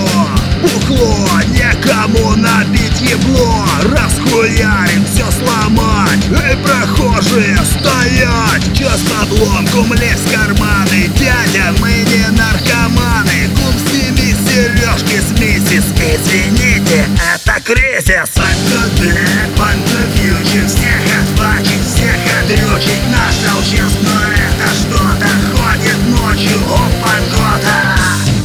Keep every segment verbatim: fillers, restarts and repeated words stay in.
Бухло, некому набить ебло. Расхуярим, все сломать. Эй, прохожие, стоять! Чё с подломком лезь в карманы? Дядя, мы не наркоманы. Кум, сними сережки с миссис. Извините, это кризис. Панкоты, панкофьючер. Всех отбачить, всех отрючить. Нашел чест, но это что-то ходит ночью у панкота.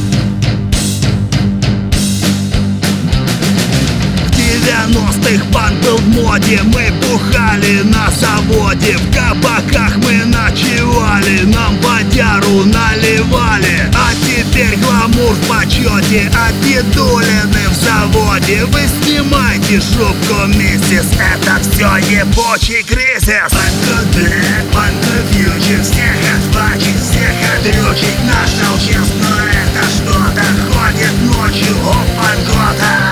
В девяностых панк был в моде. Мы бухали на заводе. В кабаках мы ночевали. Нам водяру наливали. А теперь гламур в почете. А дедулины в заводе. Вы снимайте шубку, миссис. Это все ебучий кризис. Панкоты, панкофьючер. Всех отбачить, всех отрючить. Нашел чест, но это что-то ходит ночью у панкота.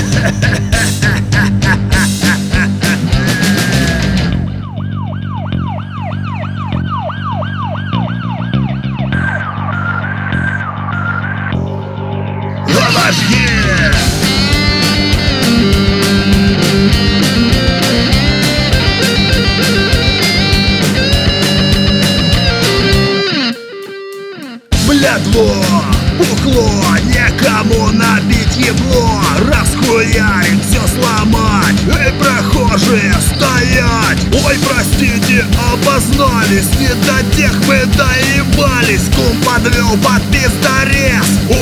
Блядво, бухло, некому набить ебло. Расхуярим, все сломать. Эй, прохожие, стоять! Ой, простите, обознались. Не до тех мы доебались. Кум подвел под пиздарез.